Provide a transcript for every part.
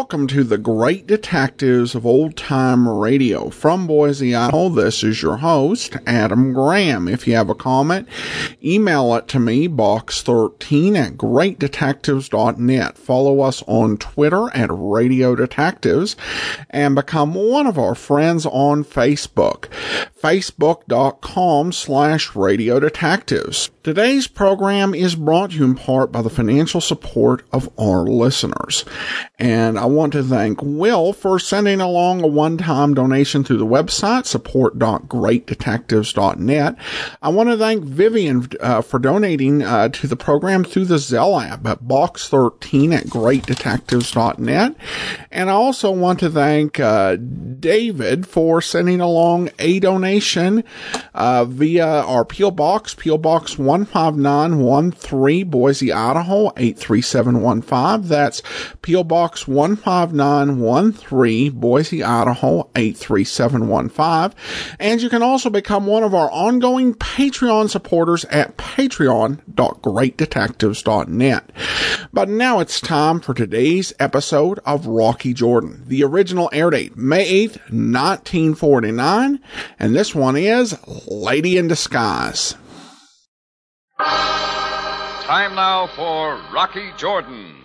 welcome to the Great Detectives of Old Time Radio. From Boise, Idaho, this is your host, Adam Graham. If you have a comment, email it to me, box13 at greatdetectives.net. Follow us on Twitter at Radio Detectives and become one of our friends on Facebook, facebook.com/Radio Detectives. Today's program is brought to you in part by the financial support of our listeners. And I want to thank Will for sending along a one-time donation through the website, support.greatdetectives.net. I want to thank Vivian for donating to the program through the Zelle app at box13 at greatdetectives.net. And I also want to thank David for sending along a donation via our P.O. Box 15913, Boise, Idaho, 83715. That's P.O. Box 15913, Boise, Idaho, 83715. And you can also become one of our ongoing Patreon supporters at patreon.greatdetectives.net. But now it's time for today's episode of Rocky Jordan. The original air date, May 8th, 1949. And this one is Lady in Disguise. Time now for Rocky Jordan.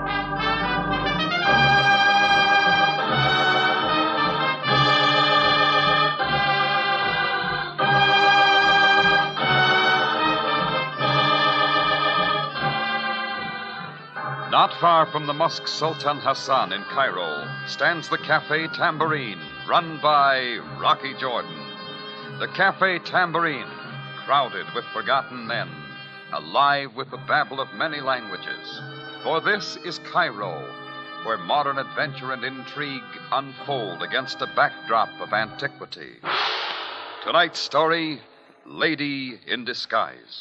Not far from the Mosque Sultan Hassan in Cairo stands the Café Tambourine, run by Rocky Jordan. The Café Tambourine, crowded with forgotten men, alive with the babble of many languages. For this is Cairo, where modern adventure and intrigue unfold against a backdrop of antiquity. Tonight's story, Lady in Disguise.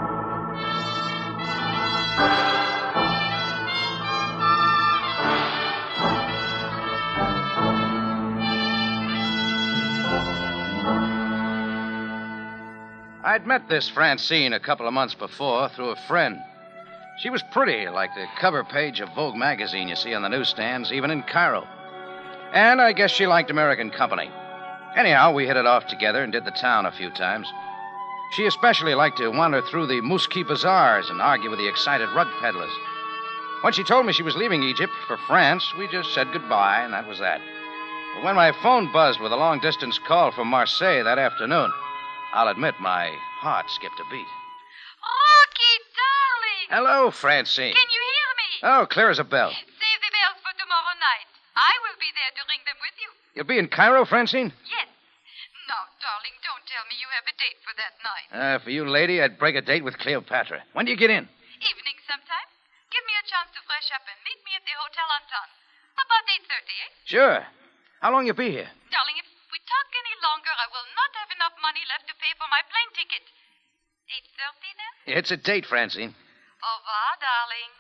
I'd met this Francine a couple of months before through a friend. She was pretty, like the cover page of Vogue magazine you see on the newsstands, even in Cairo. And I guess she liked American company. Anyhow, we hit it off together and did the town a few times. She especially liked to wander through the Mouski bazaars and argue with the excited rug peddlers. When she told me she was leaving Egypt for France, we just said goodbye, and that was that. But when my phone buzzed with a long-distance call from Marseille that afternoon, I'll admit my heart skipped a beat. Rocky, darling! Hello, Francine. Can you hear me? Oh, clear as a bell. Save the bells for tomorrow night. I will be there to ring them with you. You'll be in Cairo, Francine? Yes. Now, darling, don't tell me you have a date for that night. For you, lady, I'd break a date with Cleopatra. When do you get in? Evening sometime. Give me a chance to fresh up and meet me at the Hotel Anton. About 8:30, eh? Sure. How long you be here? Darling, if we talk any longer, I will not have enough money left to pay for my plane ticket. 8:30 then? It's a date, Francine. Au revoir, darling.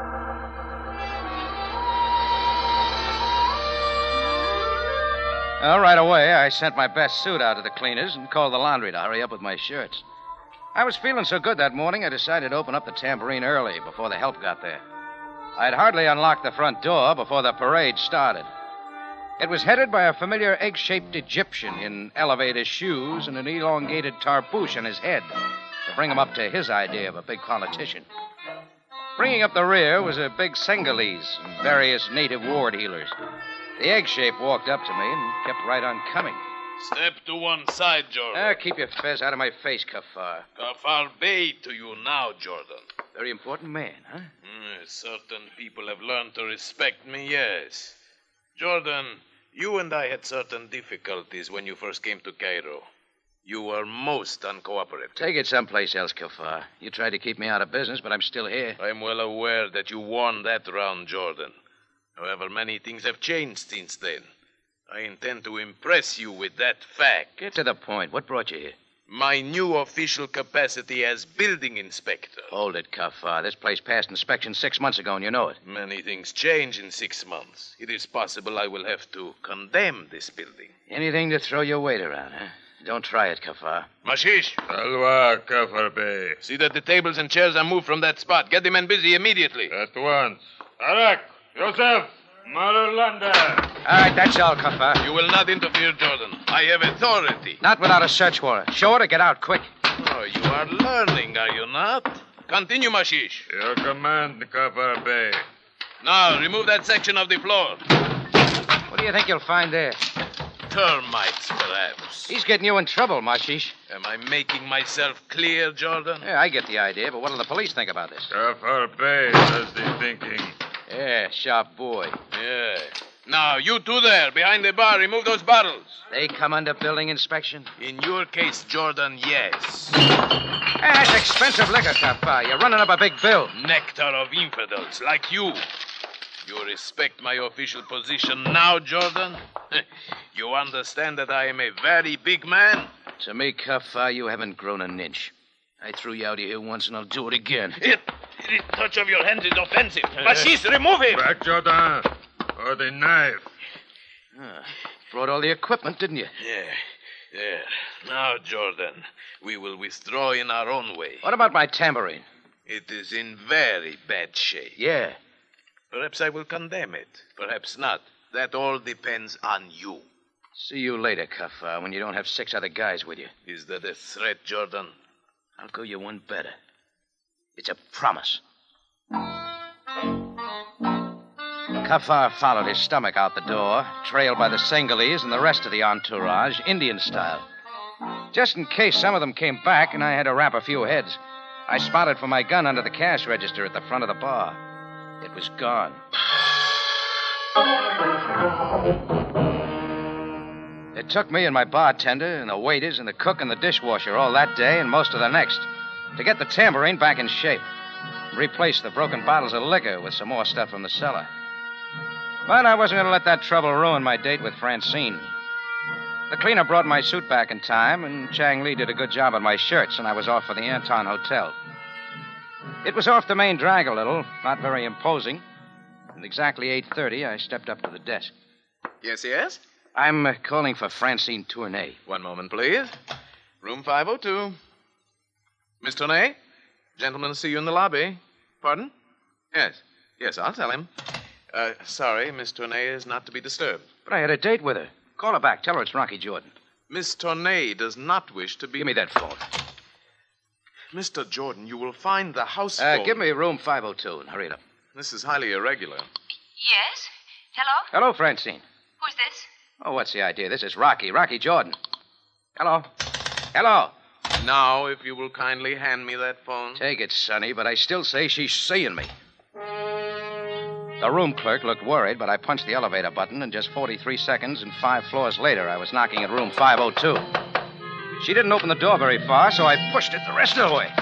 Right away, I sent my best suit out to the cleaners and called the laundry to hurry up with my shirts. I was feeling so good that morning, I decided to open up the Tambourine early before the help got there. I'd hardly unlocked the front door before the parade started. It was headed by a familiar egg-shaped Egyptian in elevated shoes and an elongated tarbouche on his head to bring him up to his idea of a big politician. Bringing up the rear was a big Senegalese and various native ward healers. The egg-shape walked up to me and kept right on coming. Step to one side, Jordan. Keep your fez out of my face, Kafar. Kafar Bey to you now, Jordan. Very important man, huh? Certain people have learned to respect me, yes. Jordan, you and I had certain difficulties when you first came to Cairo. You were most uncooperative. Take it someplace else, Kafar. You tried to keep me out of business, but I'm still here. I'm well aware that you won that round, Jordan. However, many things have changed since then. I intend to impress you with that fact. Get to the point. What brought you here? My new official capacity as building inspector. Hold it, Kafar. This place passed inspection 6 months ago, and you know it. Many things change in 6 months. It is possible I will have to condemn this building. Anything to throw your weight around, huh? Don't try it, Kafar. Mashish! Alwa, Kafar Bey. See that the tables and chairs are moved from that spot. Get the men busy immediately. At once. Arak, Yosef, Marulanda. All right, that's all, Kafar. You will not interfere, Jordan. I have authority. Not without a search warrant. Show it or get out, quick. Oh, you are learning, are you not? Continue, Mashish. Your command, Kafar Bey. Now, remove that section of the floor. What do you think you'll find there? Termites, perhaps. He's getting you in trouble, Mashish. Am I making myself clear, Jordan? Yeah, I get the idea, but what do the police think about this? Kafar Bey does the thinking. Yeah, sharp boy. Yeah. Now, you two there, behind the bar, remove those bottles. They come under building inspection? In your case, Jordan, yes. Hey, that's expensive liquor, Kafar. You're running up a big bill. Nectar of infidels, like you. You respect my official position now, Jordan? You understand that I am a very big man? To me, Kafar, you haven't grown an inch. I threw you out of here once, and I'll do it again. The touch of your hands is offensive. Mashish, remove him! Back, Jordan. Or the knife. Brought all the equipment, didn't you? Yeah. Now, Jordan, we will withdraw in our own way. What about my tambourine? It is in very bad shape. Yeah. Perhaps I will condemn it. Perhaps not. That all depends on you. See you later, Kafar, when you don't have 6 other guys with you. Is that a threat, Jordan? I'll go you one better. It's a promise. Kafar followed his stomach out the door, trailed by the Senghalese and the rest of the entourage, Indian style. Just in case some of them came back and I had to wrap a few heads, I spotted for my gun under the cash register at the front of the bar. It was gone. It took me and my bartender and the waiters and the cook and the dishwasher all that day and most of the next to get the tambourine back in shape. Replace the broken bottles of liquor with some more stuff from the cellar. But I wasn't going to let that trouble ruin my date with Francine. The cleaner brought my suit back in time, and Chang Li did a good job on my shirts, and I was off for the Anton Hotel. It was off the main drag a little, not very imposing. At exactly 8:30, I stepped up to the desk. Yes? I'm calling for Francine Tournay. One moment, please. Room 502. Miss Tournay? Gentlemen see you in the lobby. Pardon? Yes, I'll tell him. Sorry, Miss Tournay is not to be disturbed. But I had a date with her. Call her back. Tell her it's Rocky Jordan. Miss Tournay does not wish to be... Give me that phone. Mr. Jordan, you will find the house phone... Give me room 502 and hurry it up. This is highly irregular. Yes? Hello? Hello, Francine. Who's this? Oh, what's the idea? This is Rocky Jordan. Hello. Now, if you will kindly hand me that phone. Take it, Sonny, but I still say she's seeing me. The room clerk looked worried, but I punched the elevator button, and just 43 seconds and 5 floors later, I was knocking at room 502. She didn't open the door very far, so I pushed it the rest of the way.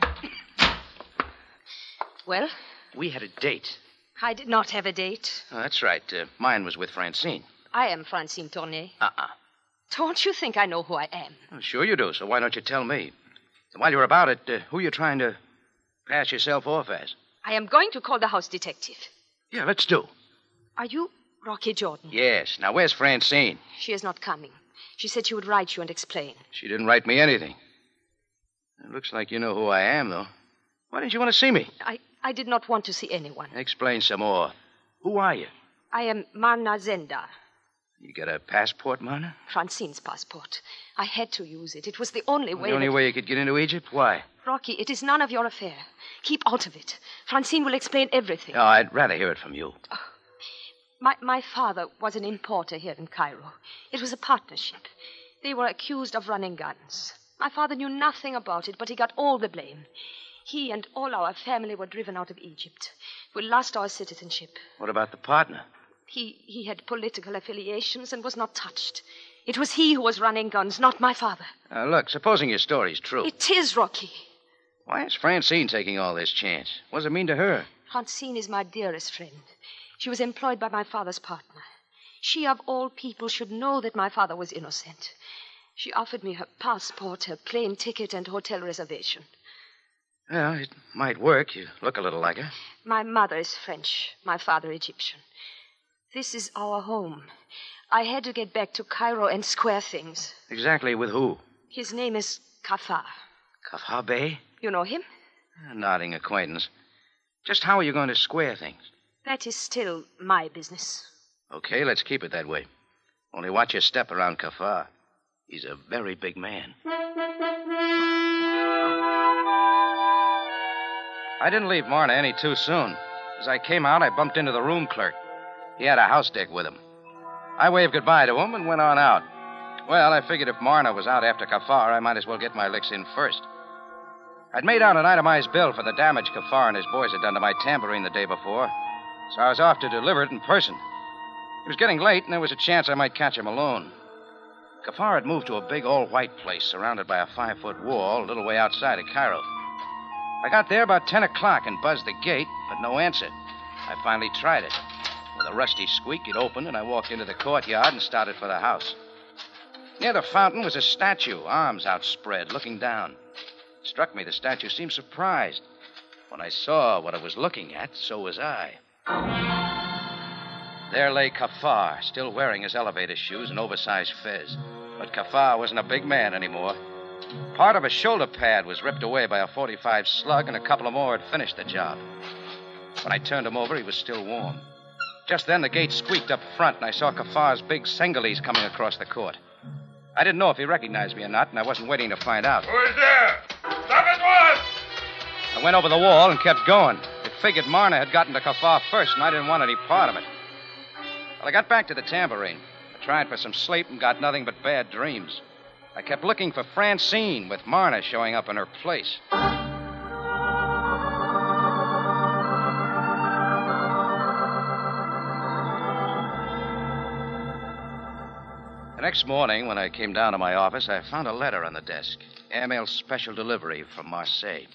Well, We had a date. I did not have a date. Oh, that's right. Mine was with Francine. I am Francine Tournay. Don't you think I know who I am? Oh, sure you do, so why don't you tell me? While you're about it, who are you trying to pass yourself off as? I am going to call the house detective. Yeah, let's do. Are you Rocky Jordan? Yes. Now, where's Francine? She is not coming. She said she would write you and explain. She didn't write me anything. It looks like you know who I am, though. Why didn't you want to see me? I did not want to see anyone. Explain some more. Who are you? I am Marna Zenda. You got a passport, Marna? Francine's passport. I had to use it. It was the only way. The only way you could get into Egypt? Why? Rocky, it is none of your affair. Keep out of it. Francine will explain everything. Oh, I'd rather hear it from you. My father was an importer here in Cairo. It was a partnership. They were accused of running guns. My father knew nothing about it, but he got all the blame. He and all our family were driven out of Egypt. We lost our citizenship. What about the partner? He had political affiliations and was not touched. It was he who was running guns, not my father. Look, supposing your story's true. It is, Rocky. Why is Francine taking all this chance? What does it mean to her? Francine is my dearest friend. She was employed by my father's partner. She, of all people, should know that my father was innocent. She offered me her passport, her plane ticket, and hotel reservation. Well, it might work. You look a little like her. My mother is French, my father Egyptian. This is our home. I had to get back to Cairo and square things. Exactly with who? His name is Kafar. Kafar Bey? You know him? A nodding acquaintance. Just how are you going to square things? That is still my business. Okay, let's keep it that way. Only watch your step around Kafar. He's a very big man. I didn't leave Marna any too soon. As I came out, I bumped into the room clerk. He had a house deck with him. I waved goodbye to him and went on out. Well, I figured if Marna was out after Kafar, I might as well get my licks in first. I'd made out an itemized bill for the damage Kafar and his boys had done to my tambourine the day before, so I was off to deliver it in person. It was getting late, and there was a chance I might catch him alone. Kafar had moved to a big all-white place surrounded by a 5-foot wall a little way outside of Cairo. I got there about 10 o'clock and buzzed the gate, but no answer. I finally tried it. With a rusty squeak, it opened, and I walked into the courtyard and started for the house. Near the fountain was a statue, arms outspread, looking down. It struck me the statue seemed surprised. When I saw what it was looking at, so was I. There lay Kafar, still wearing his elevator shoes and oversized fez. But Kafar wasn't a big man anymore. Part of his shoulder pad was ripped away by a .45 slug, and a couple of more had finished the job. When I turned him over, he was still warm. Just then, the gate squeaked up front, and I saw Kafar's big Senegalese coming across the court. I didn't know if he recognized me or not, and I wasn't waiting to find out. Who is there? Stop at once! I went over the wall and kept going. It figured Marna had gotten to Kafar first, and I didn't want any part of it. Well, I got back to the tambourine. I tried for some sleep and got nothing but bad dreams. I kept looking for Francine, with Marna showing up in her place. The next morning, when I came down to my office, I found a letter on the desk. Airmail special delivery from Marseille.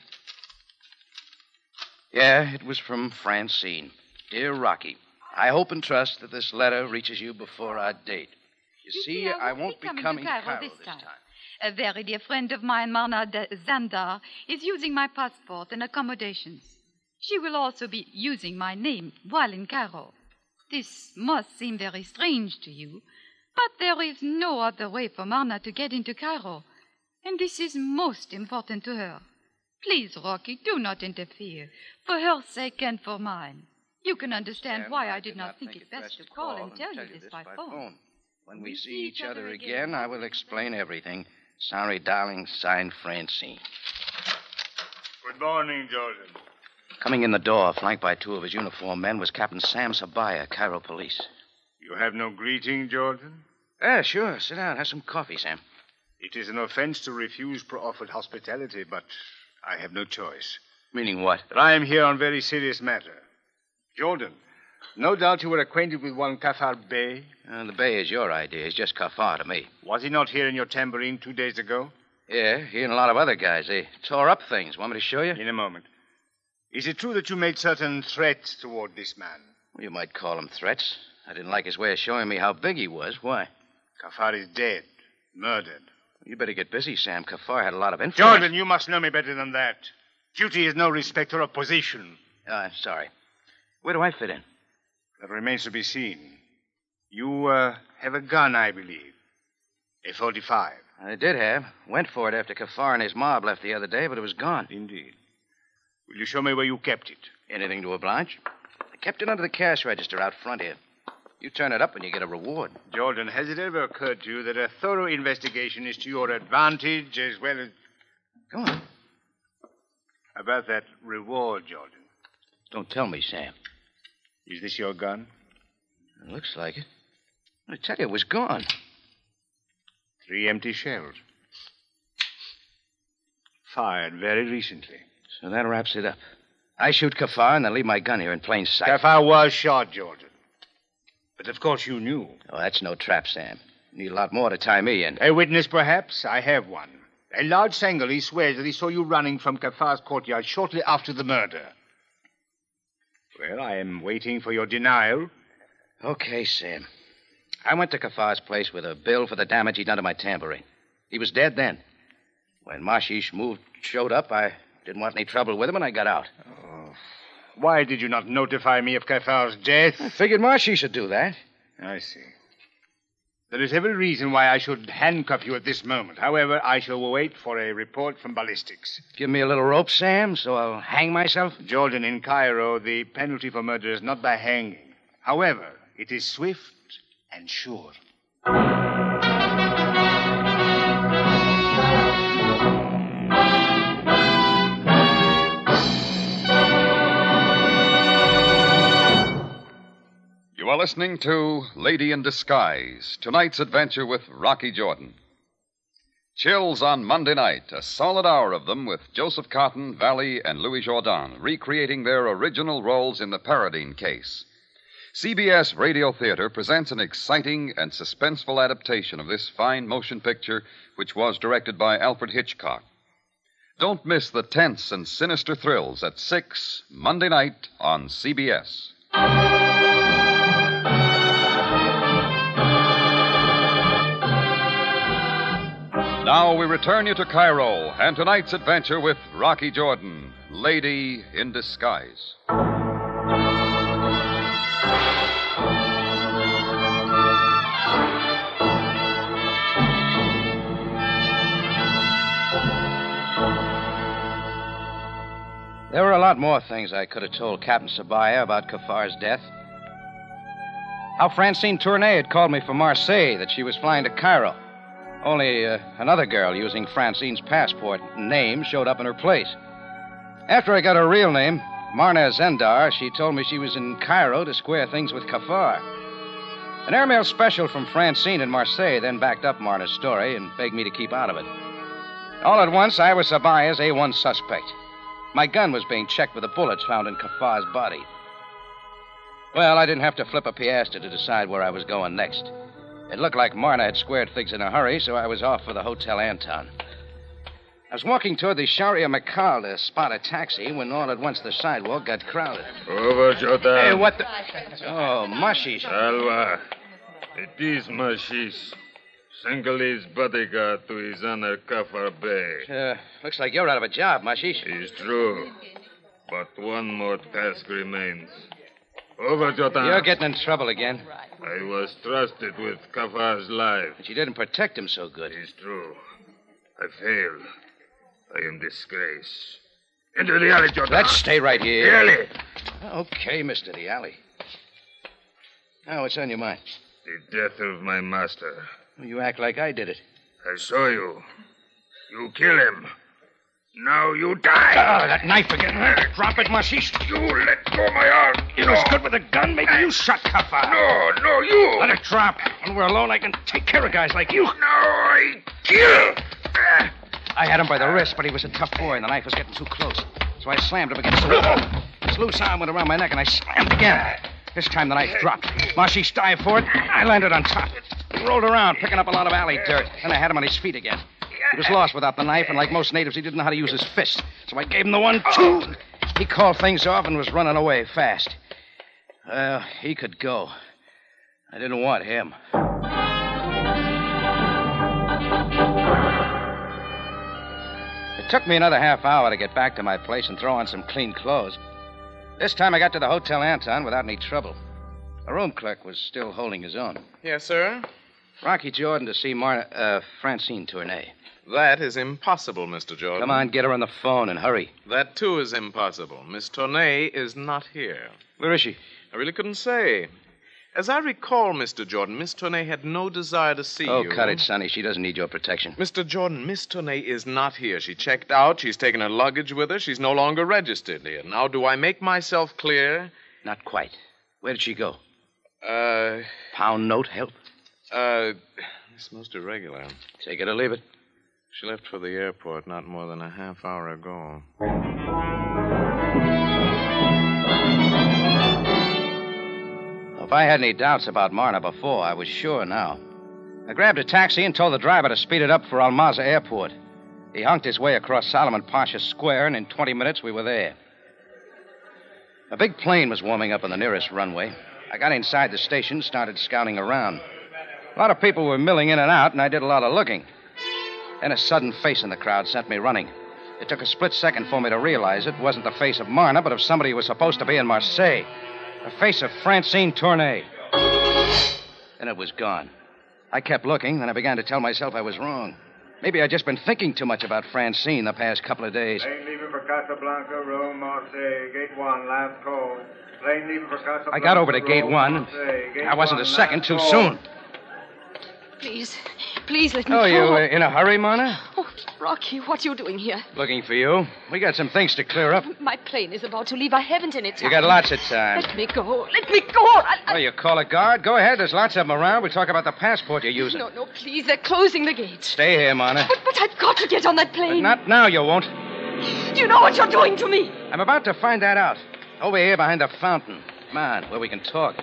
Yeah, it was from Francine. Dear Rocky, I hope and trust that this letter reaches you before our date. You see, I won't be coming to Cairo this time. A very dear friend of mine, Marna Zandar, is using my passport and accommodations. She will also be using my name while in Cairo. This must seem very strange to you, but there is no other way for Marna to get into Cairo, and this is most important to her. Please, Rocky, do not interfere, for her sake and for mine. You can understand why I did not think it best to call and tell you this by phone. When we see each other again, I will explain everything. Sorry, darling, signed Francine. Good morning, Jordan. Coming in the door, flanked by two of his uniformed men, was Captain Sam Sabaya, Cairo Police. You have no greeting, Jordan? Yeah, sure. Sit down. Have some coffee, Sam. It is an offense to refuse proffered hospitality, but I have no choice. Meaning what? That I am here on very serious matter. Jordan, no doubt you were acquainted with one Kafar Bey. The Bey is your idea. He's just Kafar to me. Was he not here in your tambourine 2 days ago? Yeah, he and a lot of other guys. They tore up things. Want me to show you? In a moment. Is it true that you made certain threats toward this man? Well, you might call them threats. I didn't like his way of showing me how big he was. Why? Kafar is dead. Murdered. You better get busy, Sam. Kafar had a lot of influence. Jordan, you must know me better than that. Duty is no respecter of position. I'm sorry. Where do I fit in? That remains to be seen. You have a gun, I believe. A .45. I did have. Went for it after Kafar and his mob left the other day, but it was gone. Indeed. Will you show me where you kept it? Anything to oblige. I kept it under the cash register out front here. You turn it up and you get a reward. Jordan, has it ever occurred to you that a thorough investigation is to your advantage as well as... Go on. About that reward, Jordan. Don't tell me, Sam. Is this your gun? It looks like it. I tell you, it was gone. 3 empty shells. Fired very recently. So that wraps it up. I shoot Kafar and then leave my gun here in plain sight. Kafar was shot, Jordan. But of course you knew. Oh, that's no trap, Sam. You need a lot more to tie me in. A witness, perhaps? I have one. A large Senegalese swears that he saw you running from Kafar's courtyard shortly after the murder. Well, I am waiting for your denial. Okay, Sam. I went to Kafar's place with a bill for the damage he'd done to my tambourine. He was dead then. When Mashish showed up, I didn't want any trouble with him, and I got out. Oh. Why did you not notify me of Kafar's death? I figured Mashish should do that. I see. There is every reason why I should handcuff you at this moment. However, I shall wait for a report from ballistics. Give me a little rope, Sam, so I'll hang myself? Jordan, in Cairo, the penalty for murder is not by hanging. However, it is swift and sure. You are listening to Lady in Disguise, tonight's adventure with Rocky Jordan. Chills on Monday night, a solid hour of them with Joseph Cotton, Valley, and Louis Jourdan recreating their original roles in the Paradine case. CBS Radio Theater presents an exciting and suspenseful adaptation of this fine motion picture, which was directed by Alfred Hitchcock. Don't miss the tense and sinister thrills at 6 Monday night on CBS. Now we return you to Cairo and tonight's adventure with Rocky Jordan, Lady in Disguise. There were a lot more things I could have told Captain Sabaya about Kafar's death. How Francine Tournay had called me from Marseille, that she was flying to Cairo. Only another girl using Francine's passport and name showed up in her place. After I got her real name, Marna Zendar, she told me she was in Cairo to square things with Kafar. An airmail special from Francine in Marseille then backed up Marna's story and begged me to keep out of it. All at once, I was Sabaya's A1 suspect. My gun was being checked with the bullets found in Kafar's body. Well, I didn't have to flip a piastre to decide where I was going next. It looked like Marna had squared things in a hurry, so I was off for the Hotel Anton. I was walking toward the Sharia Makal to spot a taxi when all at once the sidewalk got crowded. Over, Jordan. Hey, what the... Oh, Mashish. Alva. It is Mashish. Sengali's bodyguard to his honor Kafar Bey. Looks like you're out of a job, Mashish. It's true. But one more task remains. Over, Jordan. You're getting in trouble again. I was trusted with Kafar's life. But you didn't protect him so good. It's true. I failed. I am disgraced. Into the alley, Jordan. Let's stay right here. The alley. Okay, Mr. The Alley. Now, what's on your mind? The death of my master. You act like I did it. I saw you. You kill him. Now you die. Oh, that knife again. Drop it, Mashish. You let go my arm. You was good with a gun. Maybe you shot Kafar. No, you. Let it drop. When we're alone, I can take care of guys like you. No, I kill. I had him by the wrist, but he was a tough boy, and the knife was getting too close. So I slammed him against the wall. His loose arm went around my neck, and I slammed again. This time the knife dropped. Mashish dived for it. I landed on top. He rolled around, picking up a lot of alley dirt. Then I had him on his feet again. He was lost without the knife, and like most natives, he didn't know how to use his fist. So I gave him the 1-2. He called things off and was running away fast. Well, he could go. I didn't want him. It took me another half hour to get back to my place and throw on some clean clothes. This time I got to the Hotel Anton without any trouble. The room clerk was still holding his own. Yes, sir? Rocky Jordan to see Francine Tournay. That is impossible, Mr. Jordan. Come on, get her on the phone and hurry. That, too, is impossible. Miss Tournay is not here. Where is she? I really couldn't say. As I recall, Mr. Jordan, Miss Tournay had no desire to see you. Oh, cut it, Sonny. She doesn't need your protection. Mr. Jordan, Miss Tournay is not here. She checked out. She's taken her luggage with her. She's no longer registered here. Now, do I make myself clear? Not quite. Where did she go? Pound note help? It's most irregular. Take it or leave it. She left for the airport not more than a half hour ago. If I had any doubts about Marna before, I was sure now. I grabbed a taxi and told the driver to speed it up for Almaza Airport. He honked his way across Solomon Pasha Square, and in 20 minutes we were there. A big plane was warming up on the nearest runway. I got inside the station, started scouting around. A lot of people were milling in and out, and I did a lot of looking. Then a sudden face in the crowd sent me running. It took a split second for me to realize it wasn't the face of Marna, but of somebody who was supposed to be in Marseille. The face of Francine Tournay. Then it was gone. I kept looking, then I began to tell myself I was wrong. Maybe I'd just been thinking too much about Francine the past couple of days. Plane leaving for Casablanca, Rome, Marseille. Gate 1, last call. Plane leaving for Casablanca. I got over to Gate 1. I wasn't a second too soon. Please let me Oh, go. you in a hurry, Mona? Oh, Rocky, what are you doing here? Looking for you. We got some things to clear up. My plane is about to leave. I haven't any time. You got lots of time. Let me go. Let me go. Oh, you call a guard? Go ahead. There's lots of them around. We'll talk about the passport you're using. No, please. They're closing the gates. Stay here, Mona. But I've got to get on that plane. But not now, you won't. Do you know what you're doing to me? I'm about to find that out. Over here behind the fountain. Come on, where we can talk.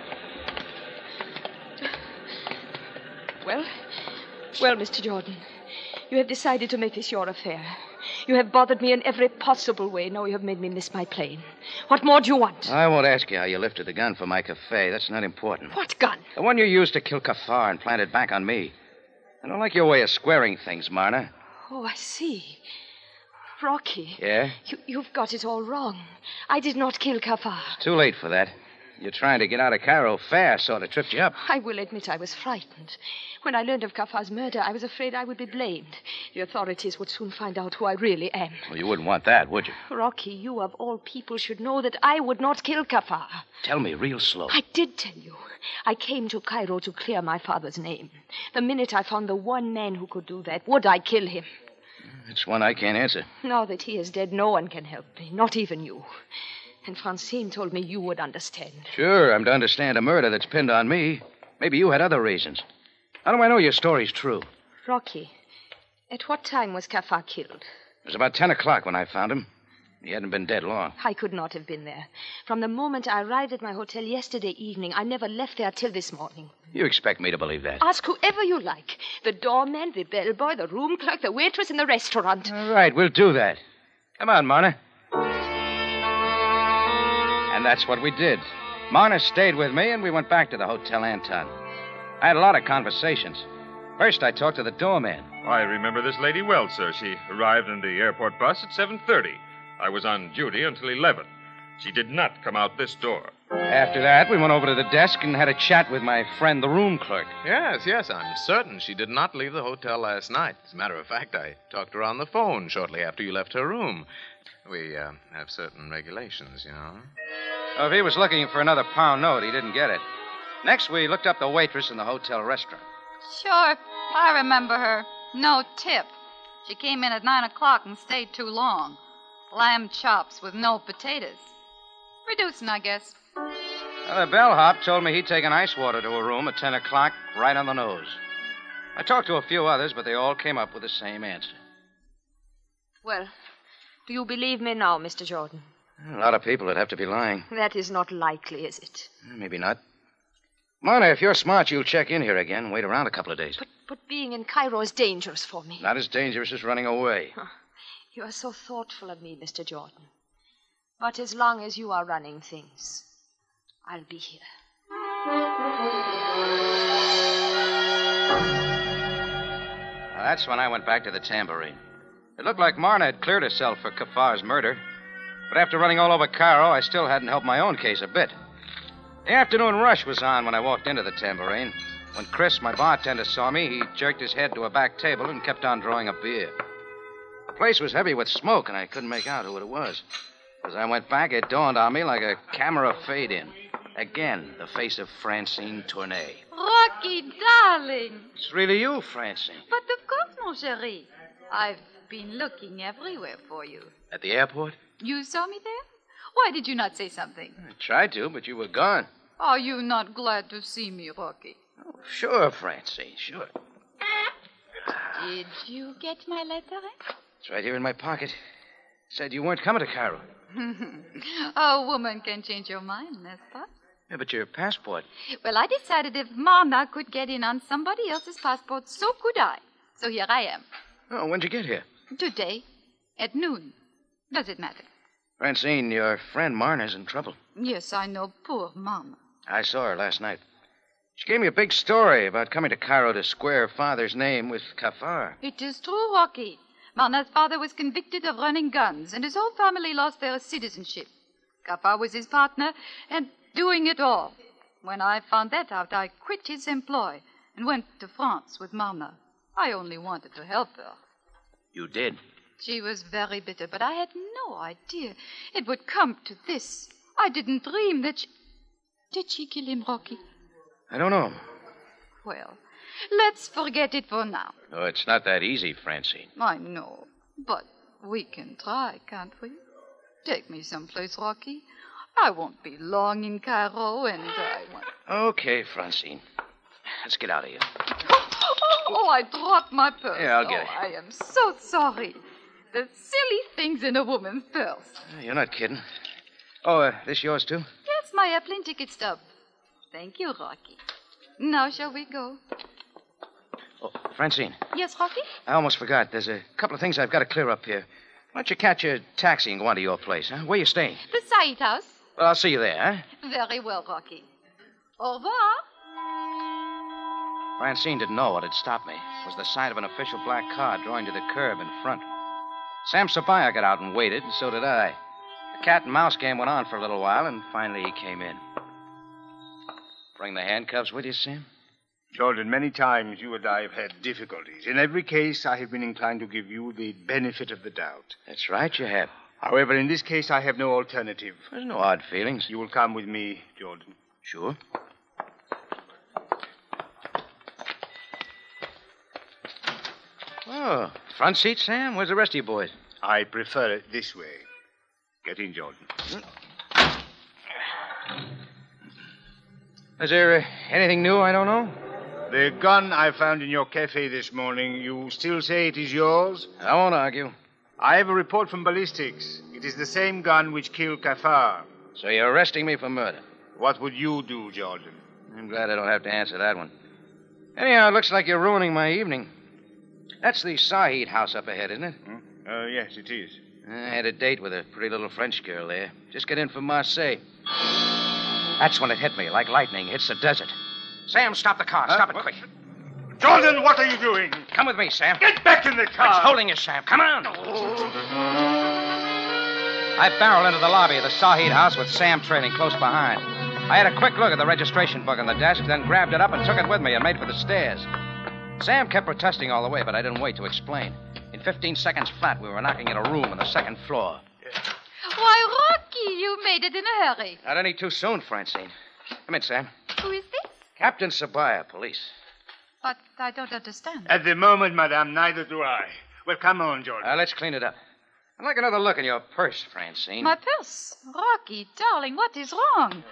Well, Mr. Jordan, you have decided to make this your affair. You have bothered me in every possible way. Now you have made me miss my plane. What more do you want? I won't ask you how you lifted the gun for my cafe. That's not important. What gun? The one you used to kill Kafar and planted back on me. I don't like your way of squaring things, Marna. Oh, I see. Rocky. Yeah? You've got it all wrong. I did not kill Kafar. It's too late for that. You're trying to get out of Cairo fast, sort of tripped you up. I will admit I was frightened. When I learned of Kafar's murder, I was afraid I would be blamed. The authorities would soon find out who I really am. Well, you wouldn't want that, would you? Rocky, you of all people should know that I would not kill Kafar. Tell me real slow. I did tell you. I came to Cairo to clear my father's name. The minute I found the one man who could do that, would I kill him? It's one I can't answer. Now that he is dead, no one can help me, not even you. And Francine told me you would understand. Sure, I'm to understand a murder that's pinned on me. Maybe you had other reasons. How do I know your story's true? Rocky, at what time was Kafar killed? It was about 10 o'clock when I found him. He hadn't been dead long. I could not have been there. From the moment I arrived at my hotel yesterday evening, I never left there till this morning. You expect me to believe that? Ask whoever you like. The doorman, the bellboy, the room clerk, the waitress in the restaurant. All right, we'll do that. Come on, Marna. And that's what we did. Marna stayed with me, and we went back to the Hotel Anton. I had a lot of conversations. First, I talked to the doorman. I remember this lady well, sir. She arrived in the airport bus at 7:30. I was on duty until 11. She did not come out this door. After that, we went over to the desk and had a chat with my friend, the room clerk. Yes, I'm certain she did not leave the hotel last night. As a matter of fact, I talked to her on the phone shortly after you left her room. We have certain regulations, you know. Oh, if he was looking for another pound note, he didn't get it. Next, we looked up the waitress in the hotel restaurant. Sure, I remember her. No tip. She came in at 9 o'clock and stayed too long. Lamb chops with no potatoes. Reducing, I guess. Well, the bellhop told me he'd taken ice water to her room at 10 o'clock, right on the nose. I talked to a few others, but they all came up with the same answer. Well, do you believe me now, Mr. Jordan? A lot of people would have to be lying. That is not likely, is it? Maybe not. Mona, if you're smart, you'll check in here again and wait around a couple of days. But being in Cairo is dangerous for me. Not as dangerous as running away. You are so thoughtful of me, Mr. Jordan. But as long as you are running things, I'll be here. Now, that's when I went back to the tambourine. It looked like Marna had cleared herself for Kafar's murder. But after running all over Cairo, I still hadn't helped my own case a bit. The afternoon rush was on when I walked into the tambourine. When Chris, my bartender, saw me, he jerked his head to a back table and kept on drawing a beer. The place was heavy with smoke, and I couldn't make out who it was. As I went back, it dawned on me like a camera fade-in. Again, the face of Francine Tournay. Rocky, darling. It's really you, Francine. But of course, mon chéri. I've been looking everywhere for you. At the airport? You saw me there? Why did you not say something? I tried to, but you were gone. Are you not glad to see me, Rocky? Oh, sure, Francine, sure. Did you get my letter? It's right here in my pocket. It said you weren't coming to Cairo. A woman can change your mind, n'est-ce pas? Yeah, but your passport. Well, I decided if Marna could get in on somebody else's passport, so could I. So here I am. Oh, when'd you get here? Today, at noon. Does it matter? Francine, your friend Marna's in trouble. Yes, I know. Poor Marna. I saw her last night. She gave me a big story about coming to Cairo to square her father's name with Kafar. It is true, Rocky. Marna's father was convicted of running guns, and his whole family lost their citizenship. Kafar was his partner, and doing it all. When I found that out, I quit his employ. and went to France with Marna. I only wanted to help her. You did? She was very bitter, but I had no idea it would come to this. I didn't dream that she... Did she kill him, Rocky? I don't know. Well, let's forget it for now. Oh, it's not that easy, Francine. I know, but we can try, can't we? Take me someplace, Rocky. I won't be long in Cairo, and I want... Okay, Francine. Let's get out of here. Oh, I dropped my purse. Yeah, I'll get it. I am so sorry. The silly things in a woman's purse. You're not kidding. Oh, this yours, too? Yes, my airplane ticket stub. Thank you, Rocky. Now shall we go? Oh, Francine. Yes, Rocky? I almost forgot. There's a couple of things I've got to clear up here. Why don't you catch a taxi and go on to your place, huh? Where you staying? The Said house. Well, I'll see you there, huh? Very well, Rocky. Au revoir. Francine didn't know what had stopped me. It was the sight of an official black car drawing to the curb in front. Sam Sabaya got out and waited, and so did I. The cat and mouse game went on for a little while, and finally he came in. Bring the handcuffs with you, Sam? Jordan, many times you and I have had difficulties. In every case, I have been inclined to give you the benefit of the doubt. That's right, you have. However, in this case, I have no alternative. There's no odd feelings. You will come with me, Jordan. Sure. Oh, front seat, Sam? Where's the rest of you boys? I prefer it this way. Get in, Jordan. Is there anything new I don't know? The gun I found in your cafe this morning, you still say it is yours? I won't argue. I have a report from ballistics. It is the same gun which killed Kafar. So you're arresting me for murder? What would you do, Jordan? I'm glad I don't have to answer that one. Anyhow, it looks like you're ruining my evening. That's the Said house up ahead, isn't it? Yes, it is. I had a date with a pretty little French girl there. Just got in from Marseille. That's when it hit me, like lightning hits the desert. Sam, stop the car. Stop it quick. Jordan, what are you doing? Come with me, Sam. Get back in the car. It's holding you, Sam. Come on. I barreled into the lobby of the Said house with Sam trailing close behind. I had a quick look at the registration book on the desk, then grabbed it up and took it with me and made for the stairs. Sam kept protesting all the way, but I didn't wait to explain. In 15 seconds flat, we were knocking at a room on the second floor. Why, Rocky, you made it in a hurry. Not any too soon, Francine. Come in, Sam. Who is this? Captain Sabaya, police. But I don't understand. At the moment, madame, neither do I. Well, come on, Jordan. Let's clean it up. I'd like another look in your purse, Francine. My purse? Rocky, darling, what is wrong?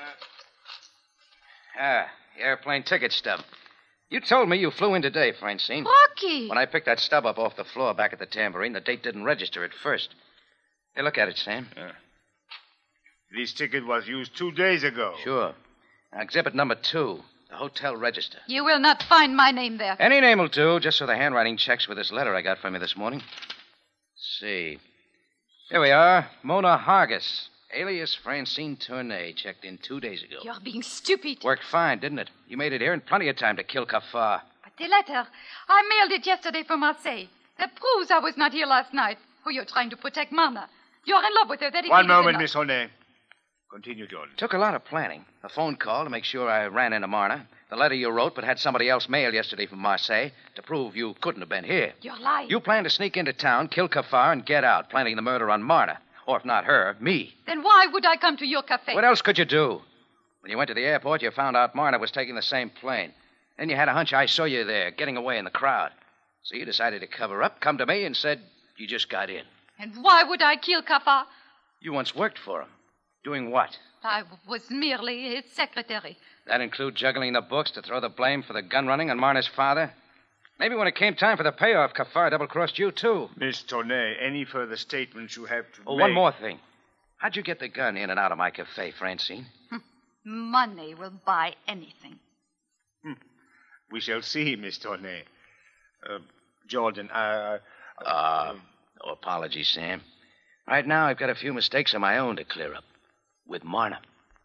The airplane ticket stub. You told me you flew in today, Francine. Rocky! When I picked that stub up off the floor back at the Tambourine, the date didn't register at first. Hey, look at it, Sam. This ticket was used 2 days ago. Sure. Now, exhibit number 2, the hotel register. You will not find my name there. Any name will do, just so the handwriting checks with this letter I got from you this morning. Let's see. Here we are. Mona Hargis, alias Francine Tournay, checked in 2 days ago. You're being stupid. Worked fine, didn't it? You made it here in plenty of time to kill Kafar. But the letter, I mailed it yesterday from Marseille. That proves I was not here last night. Oh, you're trying to protect Marna. You're in love with her. That is One moment, enough. Miss Honey. Continue, Jordan. Took a lot of planning. A phone call to make sure I ran into Marna. The letter you wrote but had somebody else mail yesterday from Marseille to prove you couldn't have been here. You're lying. You planned to sneak into town, kill Kafar, and get out, planning the murder on Marna. Or if not her, me. Then why would I come to your cafe? What else could you do? When you went to the airport, you found out Marna was taking the same plane. Then you had a hunch I saw you there, getting away in the crowd. So you decided to cover up, come to me, and said you just got in. And why would I kill Kafar? You once worked for him. Doing what? I was merely his secretary. That include juggling the books to throw the blame for the gun running on Marna's father? Maybe when it came time for the payoff, Kafar double-crossed you, too. Miss Tournay, any further statements you have to make? One more thing. How'd you get the gun in and out of my cafe, Francine? Money will buy anything. We shall see, Miss Tournay. Jordan, No apologies, Sam. Right now, I've got a few mistakes of my own to clear up. With Marna.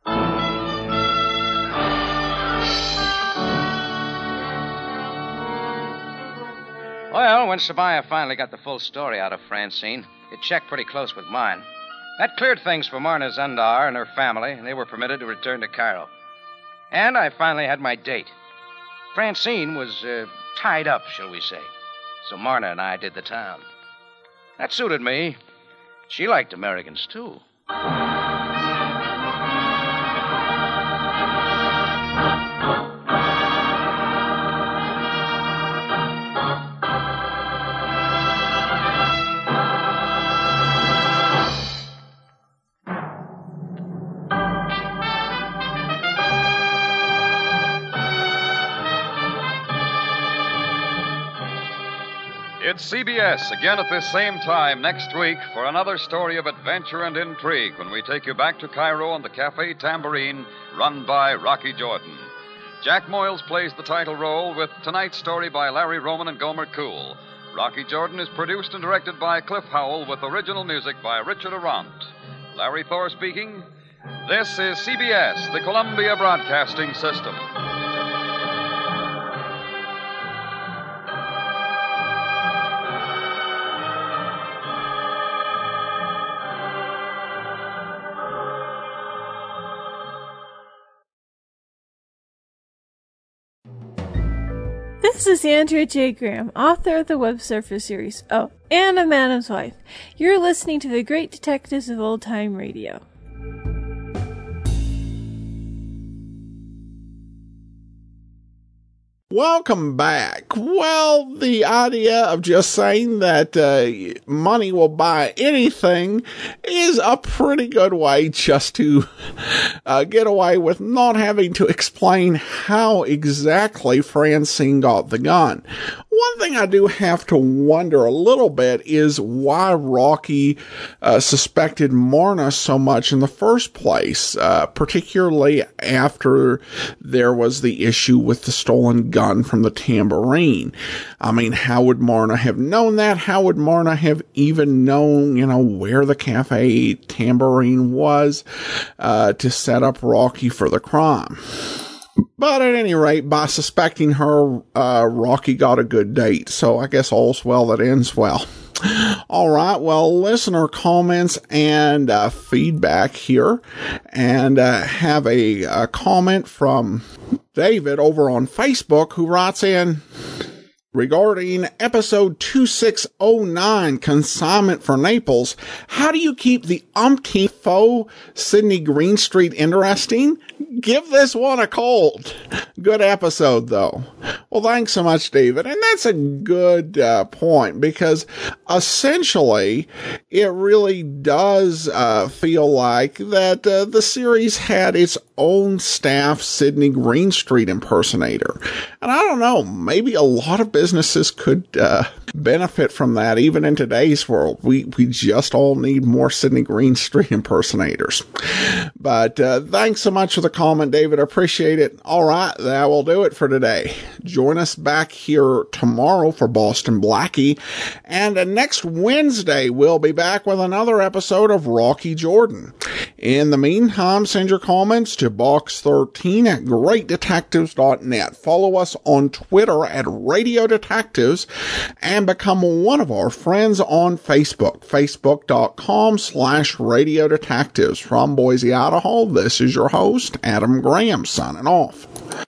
Well, when Sabaya finally got the full story out of Francine, it checked pretty close with mine. That cleared things for Marna Zandar and her family, and they were permitted to return to Cairo. And I finally had my date. Francine was tied up, shall we say. So Marna and I did the town. That suited me. She liked Americans, too. It's CBS again at this same time next week for another story of adventure and intrigue when we take you back to Cairo on the Cafe Tambourine, run by Rocky Jordan. Jack Moyles plays the title role with tonight's story by Larry Roman and Gomer Cool. Rocky Jordan is produced and directed by Cliff Howell with original music by Richard Arant. Larry Thor speaking. This is CBS, the Columbia Broadcasting System. This is Andrea J. Graham, author of the Web Surfer series. Oh, and a Madam's Wife. You're listening to The Great Detectives of Old Time Radio. Welcome back. Well, the idea of just saying that money will buy anything is a pretty good way just to get away with not having to explain how exactly Francine got the gun. One thing I do have to wonder a little bit is why Rocky suspected Marna so much in the first place, particularly after there was the issue with the stolen gun from the tambourine. I mean, how would Marna have known that? How would Marna have even known, where the Cafe Tambourine was to set up Rocky for the crime? But at any rate, by suspecting her, Rocky got a good date. So I guess all's well that ends well. All right. Well, listener comments and feedback here. And have a comment from David over on Facebook who writes in regarding episode 2609, Consignment for Naples. How do you keep the umpteenth faux Sidney Greenstreet interesting? Give this one a cold. Good episode, though. Well, thanks so much, David. And that's a good point, because essentially it really does feel like that the series had its own staff Sidney Greenstreet impersonator. And I don't know, maybe a lot of businesses could benefit from that even in today's world. We just all need more Sidney Greenstreet impersonators. But thanks so much for the comment, David. I appreciate it. All right, that will do it for today. Join us back here tomorrow for Boston Blackie. And next Wednesday, we'll be back with another episode of Rocky Jordan. In the meantime, send your comments to box13 at greatdetectives.net. Follow us on Twitter at Radio Detectives and become one of our friends on Facebook, facebook.com/Radio Detectives. From Boise, Idaho, this is your host, Adam Graham, signing off.